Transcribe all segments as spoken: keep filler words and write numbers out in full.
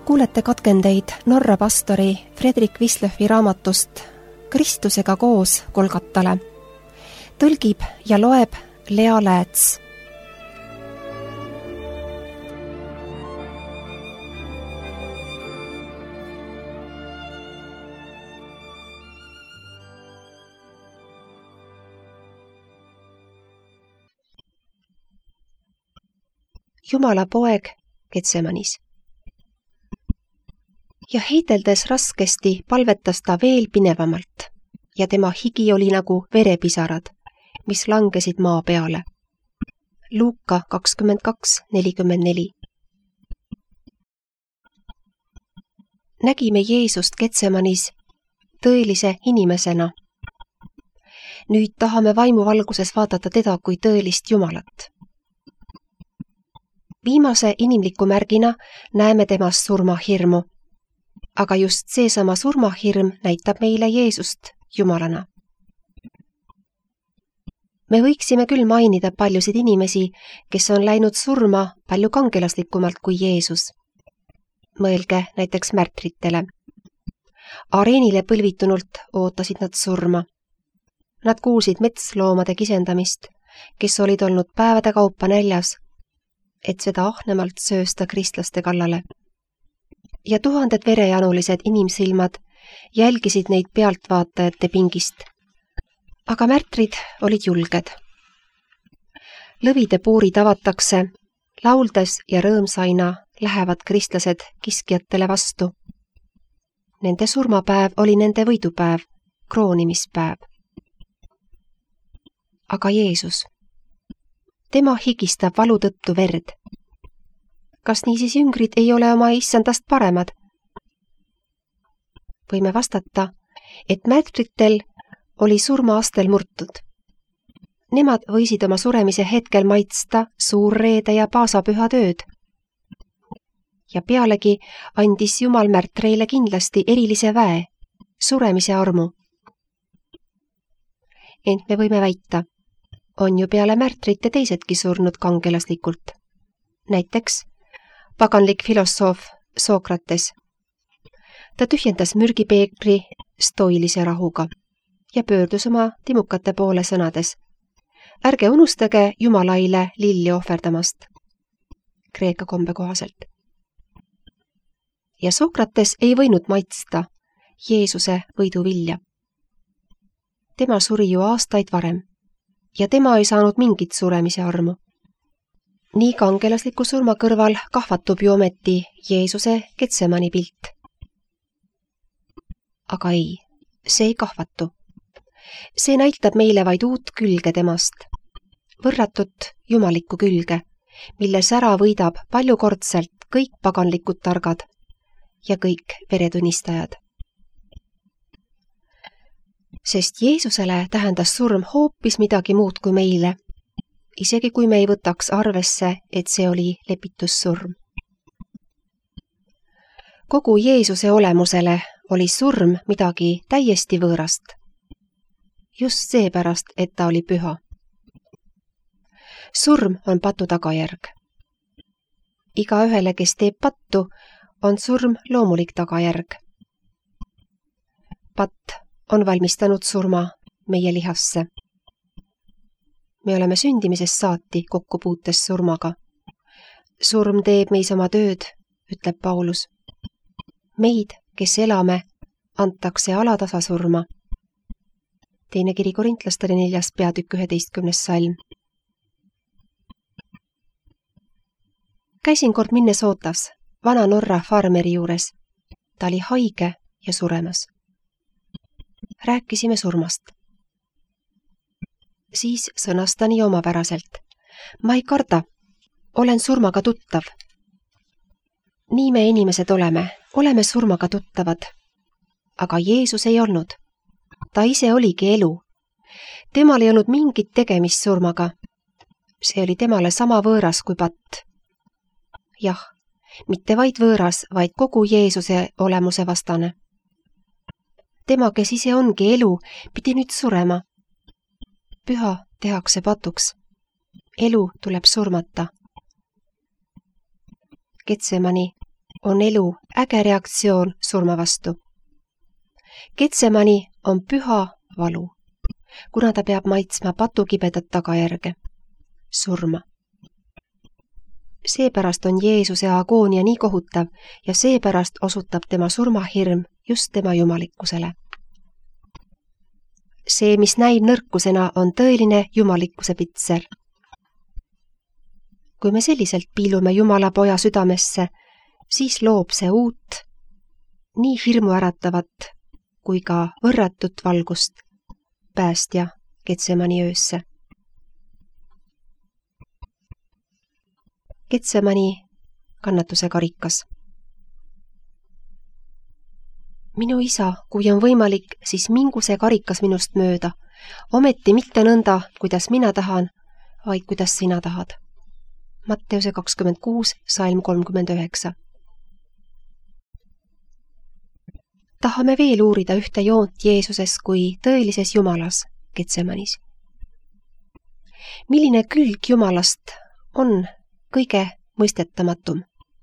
Kuulete katkendeid Norra pastori Fredrik Wislöfi raamatust Kristusega koos Golgatale. Tõlgib ja loeb Lea Lääts. Jumala poeg Getsemanis. Ja heiteldes raskesti palvetas ta veel pinevamalt ja tema higi oli nagu verepisarad, mis langesid maa peale. Luuka kakskümmend kaks nelikümmend neli. Nägime Jeesust Getsemanis tõelise inimesena. Nüüd tahame vaimuvalguses vaadata teda kui tõelist Jumalat. Viimase inimliku märgina näeme temas surmahirmu, aga just seesama surmahirm näitab meile Jeesust Jumalana. Me võiksime küll mainida paljusid inimesi, kes on läinud surma palju kangelaslikumalt kui Jeesus. Mõelge näiteks märtritele. Areenile põlvitunult ootasid nad surma. Nad kuulsid metsloomade kisendamist, kes olid olnud päevade kaupa näljas, et seda ahnemalt söösta kristlaste kallale. Ja tuhanded verejanulised inimsilmad jälgisid neid pealtvaatajate pingist. Aga märtrid olid julged. Lõvide puurid avatakse, lauldes ja rõõmsaina lähevad kristlased kiskjatele vastu. Nende surmapäev oli nende võidupäev, kroonimispäev. Aga Jeesus, tema higistab valu tõttu verd. Kas niisiis jüngrid ei ole oma issandast paremad? Võime vastata, et märtritel oli surmaastel murtud. Nemad võisid oma suremise hetkel maitsta suurreede ja paasapüha tööd. Ja pealegi andis Jumal märtreile kindlasti erilise väe, suremise armu. Ent me võime väita, on ju peale märtrite teisedki surnud kangelaslikult. Näiteks paganlik filosoof Sokrates. Ta tühjendas mürgipeekri stoilise rahuga ja pöördus oma timukate poole sõnades. Ärge unustage Jumalaile lilli ohverdamast. Kreeka kombe kohaselt. Ja Sokrates ei võinud maitsta Jeesuse võiduvilja. Tema suri ju aastaid varem. Ja tema ei saanud mingit suremise armu. Nii kangelasliku surma kõrval kahvatub ju ometi Jeesuse Getsemani pilt. Aga ei, see ei kahvatu. See näitab meile vaid uut külge temast, võrratut jumalikku külge, milles ära võidab paljukordselt kõik paganlikud targad ja kõik veretunnistajad. Sest Jeesusele tähendas surm hoopis midagi muud kui meile, isegi kui me ei võtaks arvesse, et see oli lepitussurm. Kogu Jeesuse olemusele oli surm midagi täiesti võõrast. Just seepärast, et ta oli püha. Surm on patu tagajärg. Iga ühele, kes teeb pattu, on surm loomulik tagajärg. Patt on valmistanud surma meie lihasse. Me oleme sündimisest saati kokkupuutes surmaga. Surm teeb meis oma tööd, ütleb Paulus. Meid, kes elame, antakse alatasa surma. Teine kiri korintlastele neljas peatükk üheteistkümnes salm. Käisin kord Minnesotas, vana Norra farmeri juures. Ta oli haige ja suremas. Rääkisime surmast. Siis sõnas ta nii omapäraselt. Ma ei karda, olen surmaga tuttav. Nii me inimesed oleme, oleme surmaga tuttavad. Aga Jeesus ei olnud. Ta ise oligi elu. Temal ei olnud mingit tegemist surmaga. See oli temale sama võõras kui patt. Jah, mitte vaid võõras, vaid kogu Jeesuse olemuse vastane. Tema, kes ise ongi elu, pidi nüüd surema. Püha tehakse patuks. Elu tuleb surmata. Getsemani on elu äge reaktsioon surma vastu. Getsemani on püha valu, kuna ta peab maitsma patukibedat tagajärge, surma. Seepärast on Jeesuse agoonia nii kohutav ja seepärast osutab tema surmahirm just tema jumalikkusele. See, mis näib nõrkusena, on tõeline jumalikkuse pitser. Kui me selliselt piilume Jumala poja südamesse, siis loob see uut, nii hirmu äratavat kui ka võrratut valgust päästja Getsemani öösse. Getsemani kannatuse karikas. Minu isa, kui on võimalik, siis mingu see karikas minust mööda. Ometi mitte nõnda, kuidas mina tahan, vaid kuidas sina tahad. Matteuse kakskümmend kuus, salm kolmkümmend üheksa. Tahame veel uurida ühte joont Jeesuses kui tõelises Jumalas Getsemanis. Milline külg Jumalast on kõige mõistetamatum?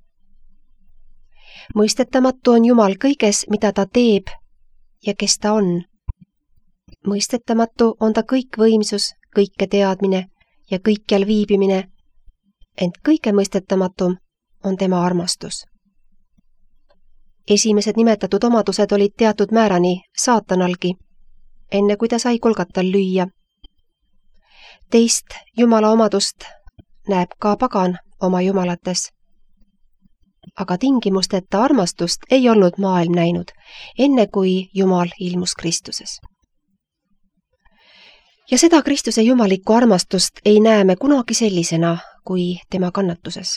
Mõistetamatu on Jumal kõiges, mida ta teeb ja kes ta on. Mõistetamatu on ta kõikvõimsus, kõike teadmine ja kõikjal viibimine, ent kõige mõistetamatum on tema armastus. Esimesed nimetatud omadused olid teatud määrani saatanalgi, enne kui ta sai Golgatal lüüa. Teist Jumala omadust näeb ka pagan oma jumalates. Aga tingimusteta armastust ei olnud maailm näinud, enne kui Jumal ilmus Kristuses. Ja seda Kristuse jumalikku armastust ei näe me kunagi sellisena kui tema kannatuses.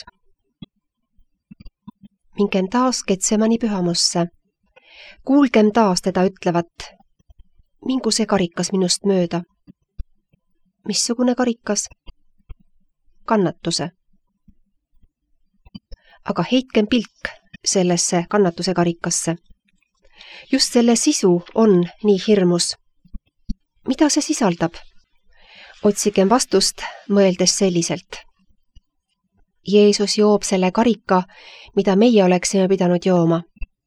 Mingem taas Getsemani pühamusse. Kuulgem taas teda ütlevat, mingu see karikas minust mööda. Missugune karikas? Kannatuse. Aga heitkem pilk sellesse kannatuse karikasse. Just selle sisu on nii hirmus. Mida see sisaldab? Otsigem vastust, mõeldes selliselt. Jeesus joob selle karika, mida meie oleksime pidanud jooma.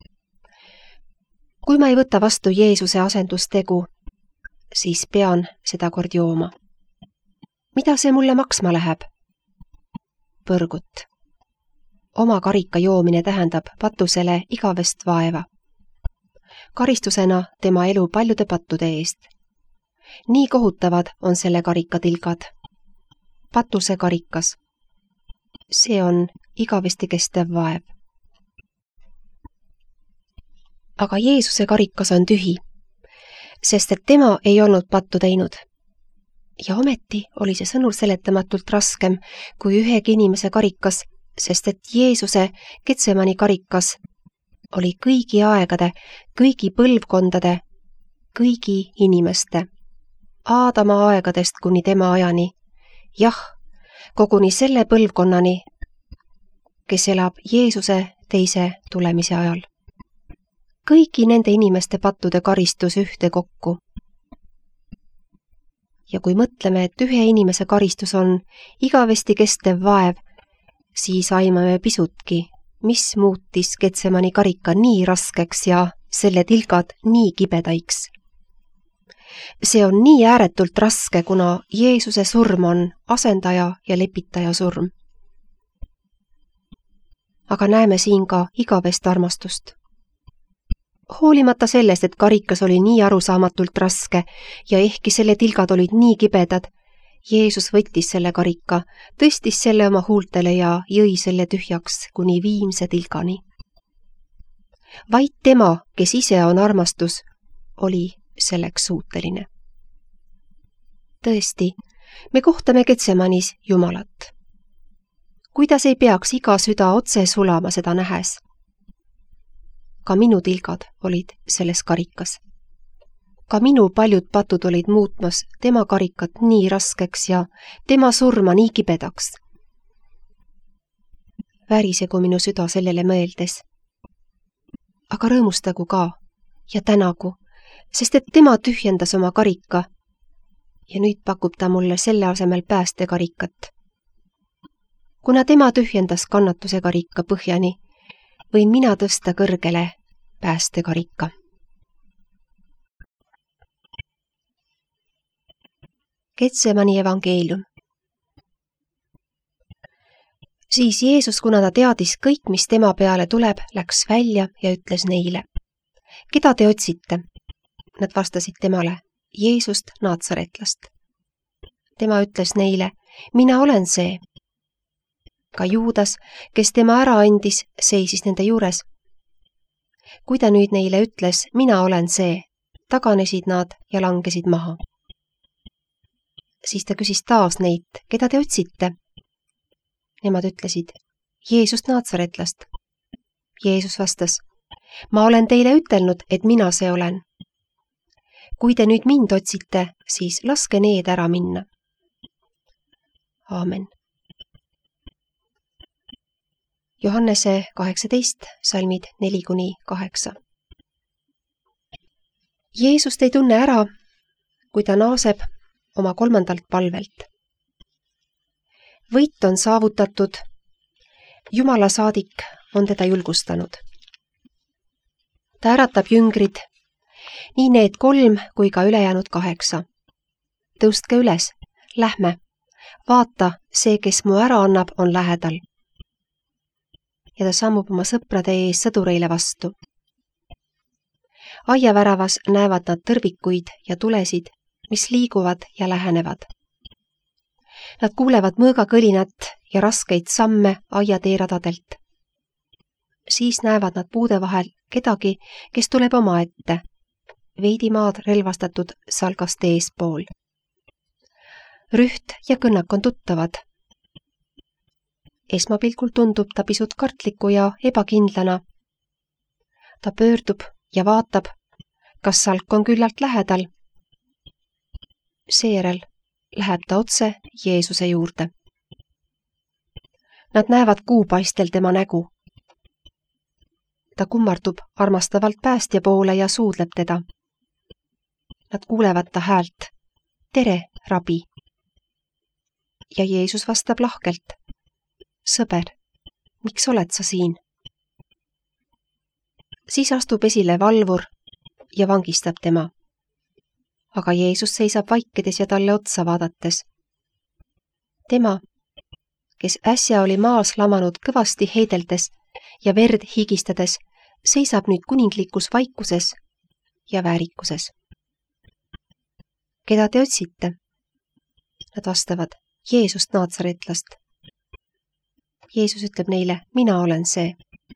Kui ma ei võta vastu Jeesuse asendustegu, siis pean seda kord jooma. Mida see mulle maksma läheb? Põrgut. Oma karika joomine tähendab patusele igavest vaeva. Karistusena tema elu paljude pattude eest. Nii kohutavad on selle karika tilgad. Patuse karikas. See on igavesti kestev vaev. Aga Jeesuse karikas on tühi, sest et tema ei olnud pattu teinud. Ja ometi oli see sõnul seletamatult raskem kui ühegi inimese karikas, sest et Jeesuse Getsemani karikas oli kõigi aegade, kõigi põlvkondade, kõigi inimeste, Aadama aegadest kuni tema ajani, jah, koguni selle põlvkonnani, kes elab Jeesuse teise tulemise ajal. Kõigi nende inimeste pattude karistus ühte kokku. Ja kui mõtleme, et ühe inimese karistus on igavesti kestev vaev, siis aimame pisutki, mis muutis Getsemani karika nii raskeks ja selle tilgad nii kibedaiks. See on nii ääretult raske, kuna Jeesuse surm on asendaja ja lepitaja surm. Aga näeme siin ka igavest armastust. Hoolimata sellest, et karikas oli nii arusaamatult raske ja ehkki selle tilgad olid nii kibedad, Jeesus võttis selle karika, tõstis selle oma huultele ja jõi selle tühjaks kuni viimse tilgani. Vaid tema, kes ise on armastus, oli selleks suuteline. Tõesti, me kohtame Getsemanis Jumalat. Kuidas ei peaks iga süda otse sulama seda nähes? Ka minu tilgad olid selles karikas. Ka minu paljud patud olid muutmas tema karikat nii raskeks ja tema surma nii kibedaks. Värisegu minu süda sellele mõeldes. Aga rõõmustagu ka ja tänagu, sest et tema tühjendas oma karika ja nüüd pakub ta mulle selle asemel päästekarikat. Kuna tema tühjendas kannatuse karika põhjani, võin mina tõsta kõrgele päästekarika. Getsemani evangeelium. Siis Jeesus, kuna ta teadis kõik, mis tema peale tuleb, läks välja ja ütles neile: keda te otsite? Nad vastasid temale: Jeesust Naatsaretlast. Tema ütles neile: mina olen see. Ka Juudas, kes tema ära andis, seisis nende juures. Kui ta nüüd neile ütles: mina olen see, taganesid nad ja langesid maha. Siis ta küsis taas neid: keda te otsite? Nemad ütlesid: Jeesust Naatsaretlast. Jeesus vastas: ma olen teile ütelnud, et mina see olen. Kui te nüüd mind otsite, siis laske need ära minna. Aamen. Johannese kaheksateist, salmid neli kuni kaheksa. Jeesust ei tunne ära, kui ta naaseb oma kolmandalt palvelt. Võit on saavutatud, Jumala saadik on teda julgustanud. Ta äratab jüngrid, nii need kolm kui ka ülejäänud kaheksa. Tõustke üles, lähme, vaata, see, kes mu ära annab, on lähedal. Ja ta sammub oma sõprade ees sõdureile vastu. Aiaväravas näevad nad tõrvikuid ja tulesid, mis liiguvad ja lähenevad. Nad kuulevad mõõgakõlinat ja raskeid samme aiateeradadelt. Siis näevad nad puude vahel kedagi, kes tuleb oma ette, veidi maad relvastatud salgast eespool. Rüht ja kõnnak on tuttavad. Esmapilgul tundub ta pisut kartliku ja ebakindlana. Ta pöördub ja vaatab, kas salk on küllalt lähedal. Seejärel läheb ta otse Jeesuse juurde. Nad näevad kuupaistel tema nägu. Ta kummardub armastavalt päästja poole ja suudleb teda. Nad kuulevad ta häält: tere, rabi! Ja Jeesus vastab lahkelt: sõber, miks oled sa siin? Siis astub esile valvur ja vangistab tema. Aga Jeesus seisab vaikides ja talle otsa vaadates. Tema, kes äsja oli maas lamanud kõvasti heideldes ja verd higistades, seisab nüüd kuninglikus vaikuses ja väärikuses. Keda te otsite? Nad vastavad: Jeesust Naatsaretlast. Jeesus ütleb neile: mina olen see.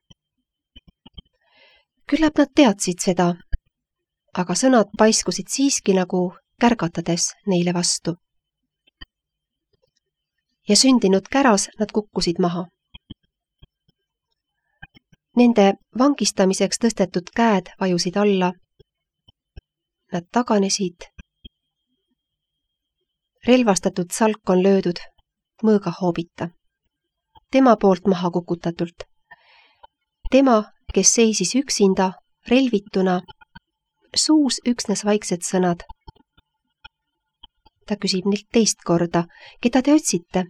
Küllap nad teadsid seda, aga sõnad paiskusid siiski nagu kärgatades neile vastu. Ja sündinud käras nad kukkusid maha. Nende vangistamiseks tõstetud käed vajusid alla. Nad taganesid. Relvastatud salk on löödud mõõga hoobita. Tema poolt maha kukutatult. Tema, kes seisis üksinda, relvituna, suus üksnes vaiksed sõnad. Ta küsib neilt teist korda: keda te otsite?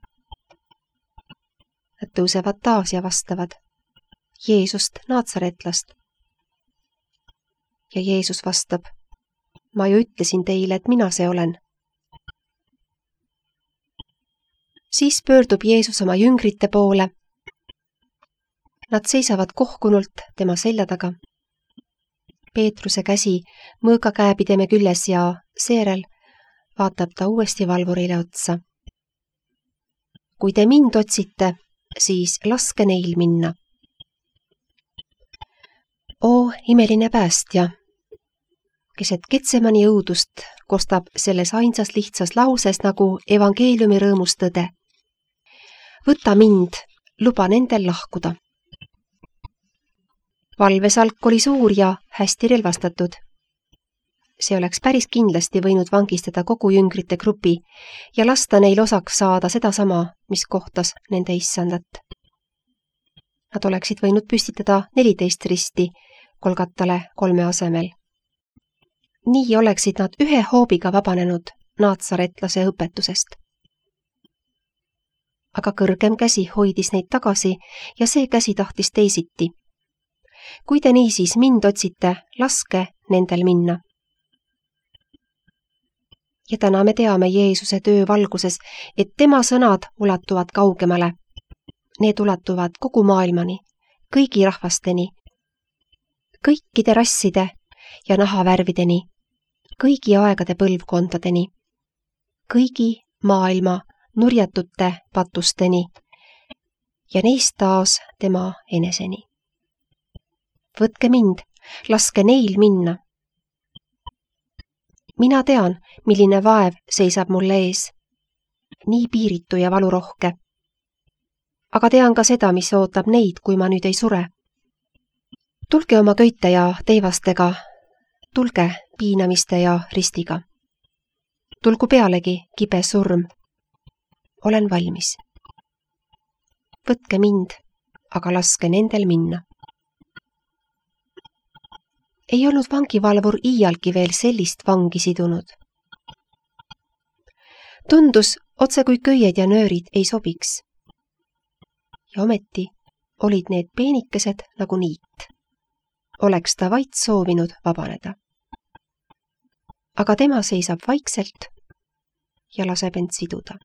Nad tõusevad taas ja vastavad: Jeesust Naatsaretlast. Ja Jeesus vastab: ma ju ütlesin teile, et mina see olen. Siis pöördub Jeesus oma jüngrite poole. Nad seisavad kohkunult tema selja taga. Peetruse käsi mõõga käepideme küljes ja seerel vaatab ta uuesti valvurile otsa. Kui te mind otsite, siis laske neil minna. O imeline päästja, keset Getsemani õudust kostab selles ainsas lihtsas lauses nagu evangeeliumi rõõmus tõde. Võta mind, luba nendel lahkuda. Valvesalk oli suur ja hästi relvastatud. See oleks päris kindlasti võinud vangistada kogu jüngrite grupi ja lasta neil osaks saada sedasama, mis kohtas nende issandat. Nad oleksid võinud püstitada neliteist risti Golgatale kolme asemel. Nii oleksid nad ühe hoobiga vabanenud naatsaretlase õpetusest. Aga kõrgem käsi hoidis neid tagasi ja see käsi tahtis teisiti. kui te niisiis mind otsite, laske nendel minna. Ja täna me teame Jeesuse töö valguses, et tema sõnad ulatuvad kaugemale. Need ulatuvad kogu maailmani, kõigi rahvasteni, kõikide rasside ja nahavärvideni, kõigi aegade põlvkondadeni, kõigi maailma nurjatute patusteni ja neist taas tema eneseni. Võtke mind, laske neil minna. Mina tean, milline vaev seisab mulle ees, nii piiritu ja valurohke. Aga tean ka seda, mis ootab neid, kui ma nüüd ei sure. Tulge oma köite ja teivastega, tulge piinamiste ja ristiga. Tulgu pealegi kibe surm. Olen valmis. Võtke mind, aga laske nendel minna. Ei olnud vangivalvur iialgi veel sellist vangi sidunud. Tundus, otse kui köied ja nöörid ei sobiks. Ja ometi olid need peenikesed nagu niit. Oleks ta vaid soovinud vabaneda. Aga tema seisab vaikselt ja laseb end siduda.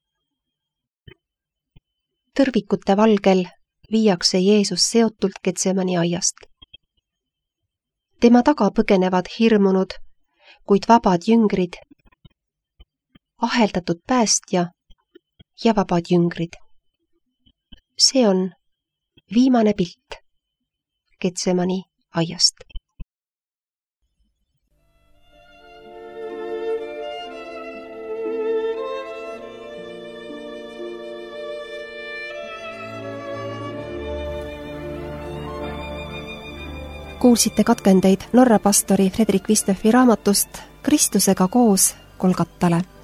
Tõrvikute valgel viiakse Jeesus seotult Getsemani aiast. Tema taga põgenevad hirmunud, kuid vabad jüngrid, aheldatud päästja ja vabad jüngrid. See on viimane pilt Getsemani aiast. Kuulsite katkendeid Norra pastori Fredrik Wistöfi raamatust Kristusega koos Golgatale.